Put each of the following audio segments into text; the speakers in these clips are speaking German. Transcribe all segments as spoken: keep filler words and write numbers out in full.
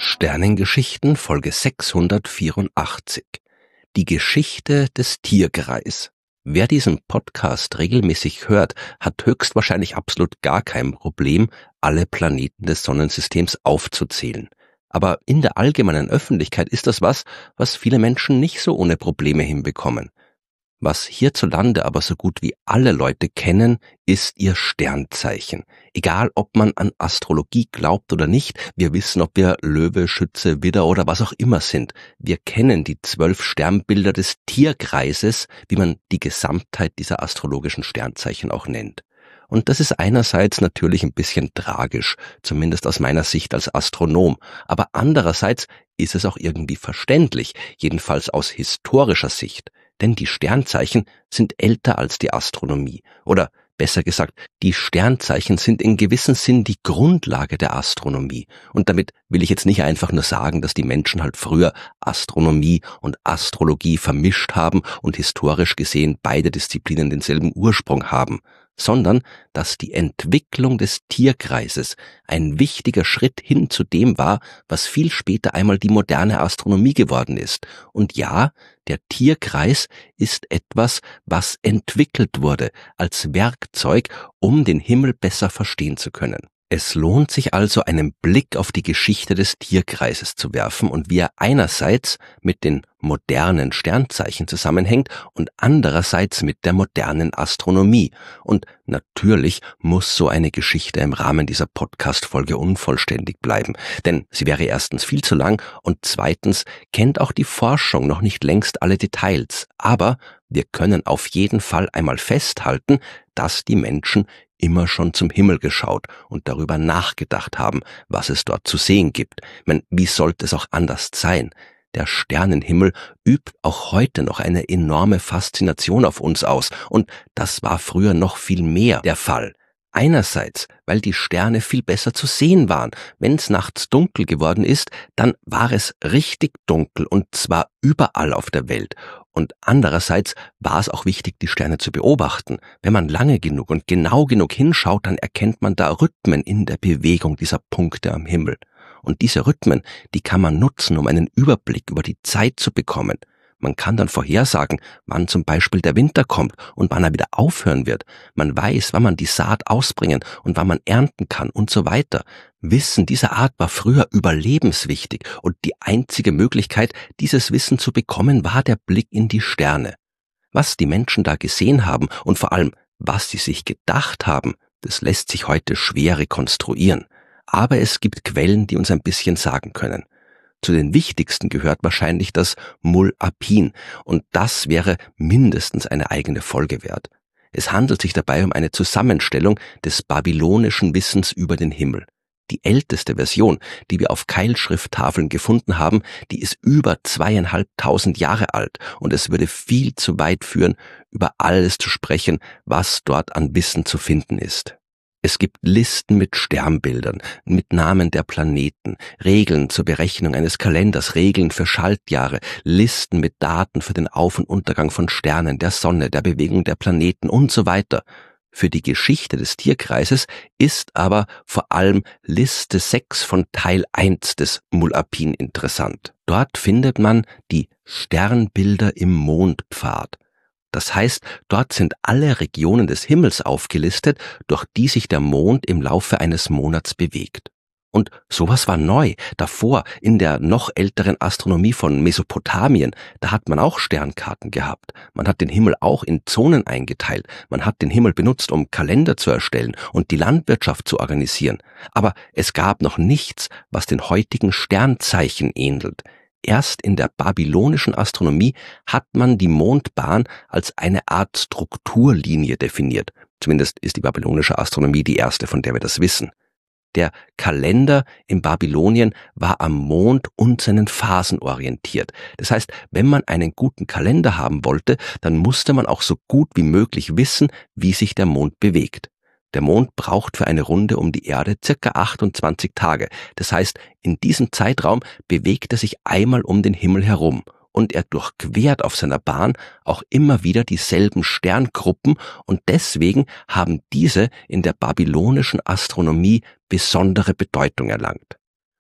Sternengeschichten Folge sechshundertvierundachtzig. Die Geschichte des Tiergreis. Wer diesen Podcast regelmäßig hört, hat höchstwahrscheinlich absolut gar kein Problem, alle Planeten des Sonnensystems aufzuzählen. Aber in der allgemeinen Öffentlichkeit ist das was, was viele Menschen nicht so ohne Probleme hinbekommen. Was hierzulande aber so gut wie alle Leute kennen, ist ihr Sternzeichen. Egal, ob man an Astrologie glaubt oder nicht, wir wissen, ob wir Löwe, Schütze, Widder oder was auch immer sind. Wir kennen die zwölf Sternbilder des Tierkreises, wie man die Gesamtheit dieser astrologischen Sternzeichen auch nennt. Und das ist einerseits natürlich ein bisschen tragisch, zumindest aus meiner Sicht als Astronom, aber andererseits ist es auch irgendwie verständlich, jedenfalls aus historischer Sicht. Denn die Sternzeichen sind älter als die Astronomie. Oder besser gesagt, die Sternzeichen sind in gewissem Sinn die Grundlage der Astronomie. Und damit will ich jetzt nicht einfach nur sagen, dass die Menschen halt früher Astronomie und Astrologie vermischt haben und historisch gesehen beide Disziplinen denselben Ursprung haben, sondern dass die Entwicklung des Tierkreises ein wichtiger Schritt hin zu dem war, was viel später einmal die moderne Astronomie geworden ist. Und ja, der Tierkreis ist etwas, was entwickelt wurde als Werkzeug, um den Himmel besser verstehen zu können. Es lohnt sich also, einen Blick auf die Geschichte des Tierkreises zu werfen und wie er einerseits mit den modernen Sternzeichen zusammenhängt und andererseits mit der modernen Astronomie. Und natürlich muss so eine Geschichte im Rahmen dieser Podcast-Folge unvollständig bleiben, denn sie wäre erstens viel zu lang und zweitens kennt auch die Forschung noch nicht längst alle Details. Aber wir können auf jeden Fall einmal festhalten, dass die Menschen immer schon zum Himmel geschaut und darüber nachgedacht haben, was es dort zu sehen gibt. Ich meine, wie sollte es auch anders sein? Der Sternenhimmel übt auch heute noch eine enorme Faszination auf uns aus und das war früher noch viel mehr der Fall. Einerseits, weil die Sterne viel besser zu sehen waren. Wenn es nachts dunkel geworden ist, dann war es richtig dunkel und zwar überall auf der Welt. Und andererseits war es auch wichtig, die Sterne zu beobachten. Wenn man lange genug und genau genug hinschaut, dann erkennt man da Rhythmen in der Bewegung dieser Punkte am Himmel. Und diese Rhythmen, die kann man nutzen, um einen Überblick über die Zeit zu bekommen. Man kann dann vorhersagen, wann zum Beispiel der Winter kommt und wann er wieder aufhören wird. Man weiß, wann man die Saat ausbringen und wann man ernten kann und so weiter. Wissen dieser Art war früher überlebenswichtig und die einzige Möglichkeit, dieses Wissen zu bekommen, war der Blick in die Sterne. Was die Menschen da gesehen haben und vor allem, was sie sich gedacht haben, das lässt sich heute schwer rekonstruieren. Aber es gibt Quellen, die uns ein bisschen sagen können. Zu den wichtigsten gehört wahrscheinlich das Mul-Apin und das wäre mindestens eine eigene Folge wert. Es handelt sich dabei um eine Zusammenstellung des babylonischen Wissens über den Himmel. Die älteste Version, die wir auf Keilschrifttafeln gefunden haben, die ist über zweieinhalbtausend Jahre alt und es würde viel zu weit führen, über alles zu sprechen, was dort an Wissen zu finden ist. Es gibt Listen mit Sternbildern, mit Namen der Planeten, Regeln zur Berechnung eines Kalenders, Regeln für Schaltjahre, Listen mit Daten für den Auf- und Untergang von Sternen, der Sonne, der Bewegung der Planeten und so weiter. Für die Geschichte des Tierkreises ist aber vor allem Liste sechs von Teil eins des Mul-Apin interessant. Dort findet man die Sternbilder im Mondpfad. Das heißt, dort sind alle Regionen des Himmels aufgelistet, durch die sich der Mond im Laufe eines Monats bewegt. Und sowas war neu. Davor, in der noch älteren Astronomie von Mesopotamien, da hat man auch Sternkarten gehabt. Man hat den Himmel auch in Zonen eingeteilt. Man hat den Himmel benutzt, um Kalender zu erstellen und die Landwirtschaft zu organisieren. Aber es gab noch nichts, was den heutigen Sternzeichen ähnelt. Erst in der babylonischen Astronomie hat man die Mondbahn als eine Art Strukturlinie definiert. Zumindest ist die babylonische Astronomie die erste, von der wir das wissen. Der Kalender in Babylonien war am Mond und seinen Phasen orientiert. Das heißt, wenn man einen guten Kalender haben wollte, dann musste man auch so gut wie möglich wissen, wie sich der Mond bewegt. Der Mond braucht für eine Runde um die Erde circa achtundzwanzig Tage. Das heißt, in diesem Zeitraum bewegt er sich einmal um den Himmel herum und er durchquert auf seiner Bahn auch immer wieder dieselben Sterngruppen und deswegen haben diese in der babylonischen Astronomie besondere Bedeutung erlangt.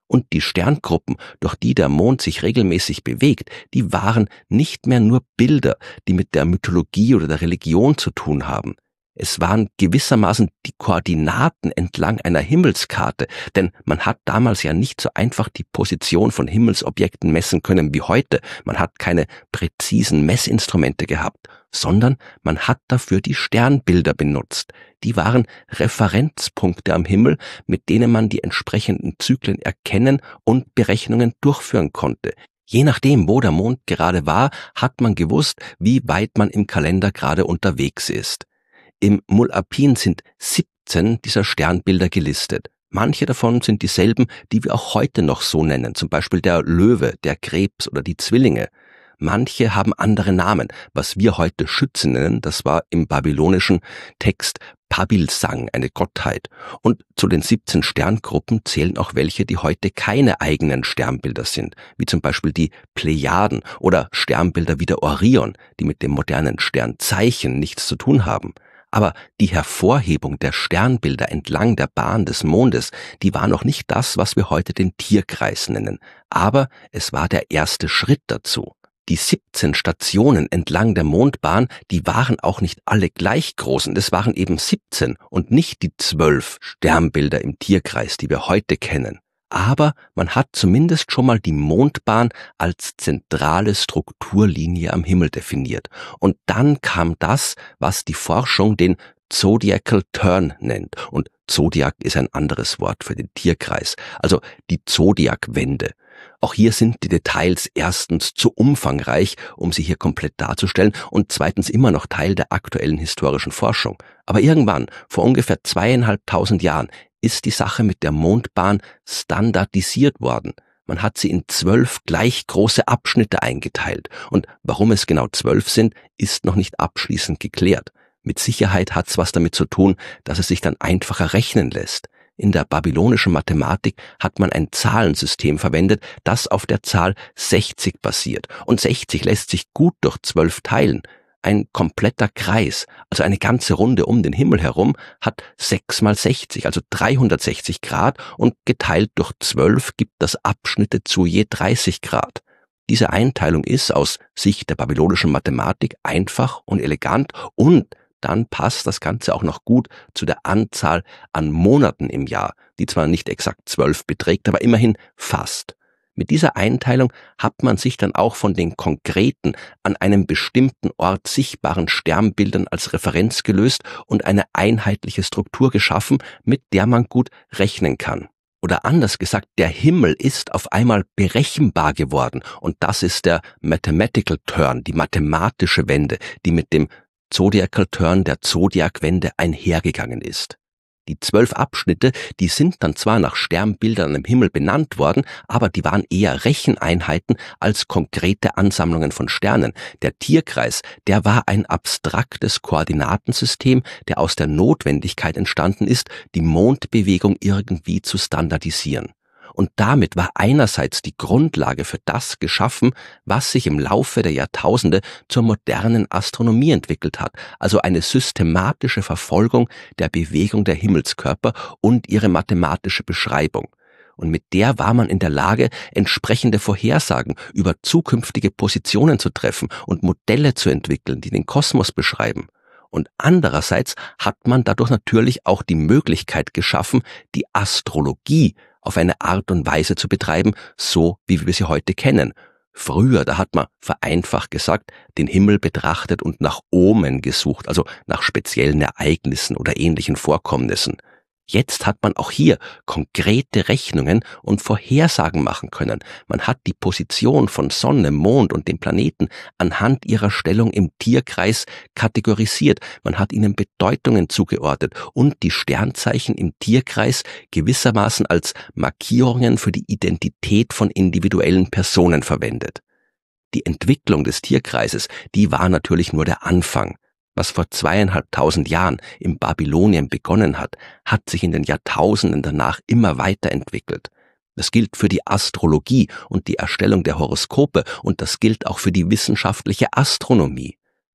Und die Sterngruppen, durch die der Mond sich regelmäßig bewegt, die waren nicht mehr nur Bilder, die mit der Mythologie oder der Religion zu tun haben. Es waren gewissermaßen die Koordinaten entlang einer Himmelskarte, denn man hat damals ja nicht so einfach die Position von Himmelsobjekten messen können wie heute. Man hat keine präzisen Messinstrumente gehabt, sondern man hat dafür die Sternbilder benutzt. Die waren Referenzpunkte am Himmel, mit denen man die entsprechenden Zyklen erkennen und Berechnungen durchführen konnte. Je nachdem, wo der Mond gerade war, hat man gewusst, wie weit man im Kalender gerade unterwegs ist. Im Mulapin sind siebzehn dieser Sternbilder gelistet. Manche davon sind dieselben, die wir auch heute noch so nennen, zum Beispiel der Löwe, der Krebs oder die Zwillinge. Manche haben andere Namen, was wir heute Schützen nennen, das war im babylonischen Text Pabilsang, eine Gottheit. Und zu den siebzehn Sterngruppen zählen auch welche, die heute keine eigenen Sternbilder sind, wie zum Beispiel die Plejaden oder Sternbilder wie der Orion, die mit dem modernen Sternzeichen nichts zu tun haben. Aber die Hervorhebung der Sternbilder entlang der Bahn des Mondes, die war noch nicht das, was wir heute den Tierkreis nennen. Aber es war der erste Schritt dazu. Die siebzehn Stationen entlang der Mondbahn, die waren auch nicht alle gleich groß und es waren eben siebzehn und nicht die zwölf Sternbilder im Tierkreis, die wir heute kennen. Aber man hat zumindest schon mal die Mondbahn als zentrale Strukturlinie am Himmel definiert. Und dann kam das, was die Forschung den Zodiacal Turn nennt. Und Zodiac ist ein anderes Wort für den Tierkreis, also die Zodiakwende. Auch hier sind die Details erstens zu umfangreich, um sie hier komplett darzustellen, und zweitens immer noch Teil der aktuellen historischen Forschung. Aber irgendwann, vor ungefähr zweieinhalbtausend Jahren, ist die Sache mit der Mondbahn standardisiert worden. Man hat sie in zwölf gleich große Abschnitte eingeteilt. Und warum es genau zwölf sind, ist noch nicht abschließend geklärt. Mit Sicherheit hat es was damit zu tun, dass es sich dann einfacher rechnen lässt. In der babylonischen Mathematik hat man ein Zahlensystem verwendet, das auf der Zahl sechzig basiert. Und sechzig lässt sich gut durch zwölf teilen. Ein kompletter Kreis, also eine ganze Runde um den Himmel herum, hat sechs mal sechzig, also dreihundertsechzig Grad, und geteilt durch zwölf gibt das Abschnitte zu je dreißig Grad. Diese Einteilung ist aus Sicht der babylonischen Mathematik einfach und elegant, und dann passt das Ganze auch noch gut zu der Anzahl an Monaten im Jahr, die zwar nicht exakt zwölf beträgt, aber immerhin fast. Mit dieser Einteilung hat man sich dann auch von den konkreten, an einem bestimmten Ort sichtbaren Sternbildern als Referenz gelöst und eine einheitliche Struktur geschaffen, mit der man gut rechnen kann. Oder anders gesagt, der Himmel ist auf einmal berechenbar geworden, und das ist der Mathematical Turn, die mathematische Wende, die mit dem Zodiacal Turn der Zodiakwende einhergegangen ist. Die zwölf Abschnitte, die sind dann zwar nach Sternbildern im Himmel benannt worden, aber die waren eher Recheneinheiten als konkrete Ansammlungen von Sternen. Der Tierkreis, der war ein abstraktes Koordinatensystem, der aus der Notwendigkeit entstanden ist, die Mondbewegung irgendwie zu standardisieren. Und damit war einerseits die Grundlage für das geschaffen, was sich im Laufe der Jahrtausende zur modernen Astronomie entwickelt hat, also eine systematische Verfolgung der Bewegung der Himmelskörper und ihre mathematische Beschreibung. Und mit der war man in der Lage, entsprechende Vorhersagen über zukünftige Positionen zu treffen und Modelle zu entwickeln, die den Kosmos beschreiben. Und andererseits hat man dadurch natürlich auch die Möglichkeit geschaffen, die Astrologie auf eine Art und Weise zu betreiben, so wie wir sie heute kennen. Früher, da hat man vereinfacht gesagt, den Himmel betrachtet und nach Omen gesucht, also nach speziellen Ereignissen oder ähnlichen Vorkommnissen. Jetzt hat man auch hier konkrete Rechnungen und Vorhersagen machen können. Man hat die Position von Sonne, Mond und den Planeten anhand ihrer Stellung im Tierkreis kategorisiert. Man hat ihnen Bedeutungen zugeordnet und die Sternzeichen im Tierkreis gewissermaßen als Markierungen für die Identität von individuellen Personen verwendet. Die Entwicklung des Tierkreises, die war natürlich nur der Anfang. Was vor zweieinhalbtausend Jahren im Babylonien begonnen hat, hat sich in den Jahrtausenden danach immer weiterentwickelt. Das gilt für die Astrologie und die Erstellung der Horoskope, und das gilt auch für die wissenschaftliche Astronomie.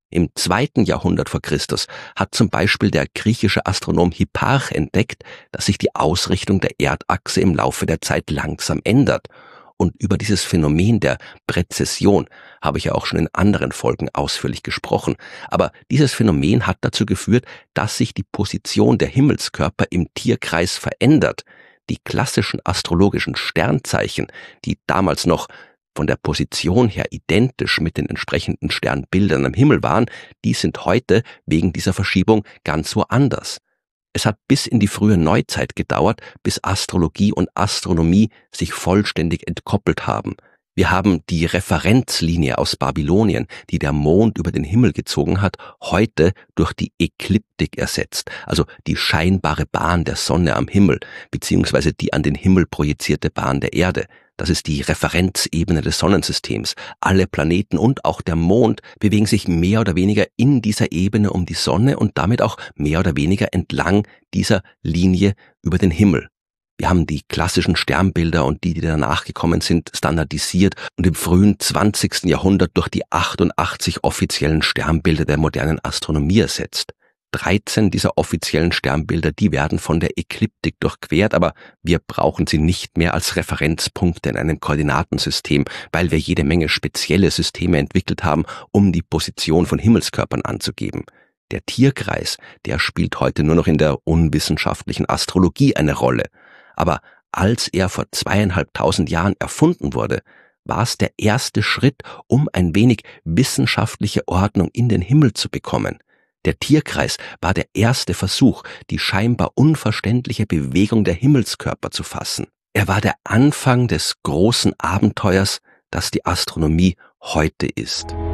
Im zweiten Jahrhundert vor Christus hat zum Beispiel der griechische Astronom Hipparch entdeckt, dass sich die Ausrichtung der Erdachse im Laufe der Zeit langsam ändert. Und über dieses Phänomen der Präzession habe ich ja auch schon in anderen Folgen ausführlich gesprochen. Aber dieses Phänomen hat dazu geführt, dass sich die Position der Himmelskörper im Tierkreis verändert. Die klassischen astrologischen Sternzeichen, die damals noch von der Position her identisch mit den entsprechenden Sternbildern am Himmel waren, die sind heute wegen dieser Verschiebung ganz woanders. Es hat bis in die frühe Neuzeit gedauert, bis Astrologie und Astronomie sich vollständig entkoppelt haben. Wir haben die Referenzlinie aus Babylonien, die der Mond über den Himmel gezogen hat, heute durch die Ekliptik ersetzt, also die scheinbare Bahn der Sonne am Himmel, beziehungsweise die an den Himmel projizierte Bahn der Erde. Das ist die Referenzebene des Sonnensystems. Alle Planeten und auch der Mond bewegen sich mehr oder weniger in dieser Ebene um die Sonne und damit auch mehr oder weniger entlang dieser Linie über den Himmel. Wir haben die klassischen Sternbilder und die, die danach gekommen sind, standardisiert und im frühen zwanzigsten Jahrhundert durch die achtundachtzig offiziellen Sternbilder der modernen Astronomie ersetzt. dreizehn dieser offiziellen Sternbilder, die werden von der Ekliptik durchquert, aber wir brauchen sie nicht mehr als Referenzpunkte in einem Koordinatensystem, weil wir jede Menge spezielle Systeme entwickelt haben, um die Position von Himmelskörpern anzugeben. Der Tierkreis, der spielt heute nur noch in der unwissenschaftlichen Astrologie eine Rolle. Aber als er vor zweieinhalbtausend Jahren erfunden wurde, war es der erste Schritt, um ein wenig wissenschaftliche Ordnung in den Himmel zu bekommen. Der Tierkreis war der erste Versuch, die scheinbar unverständliche Bewegung der Himmelskörper zu fassen. Er war der Anfang des großen Abenteuers, das die Astronomie heute ist.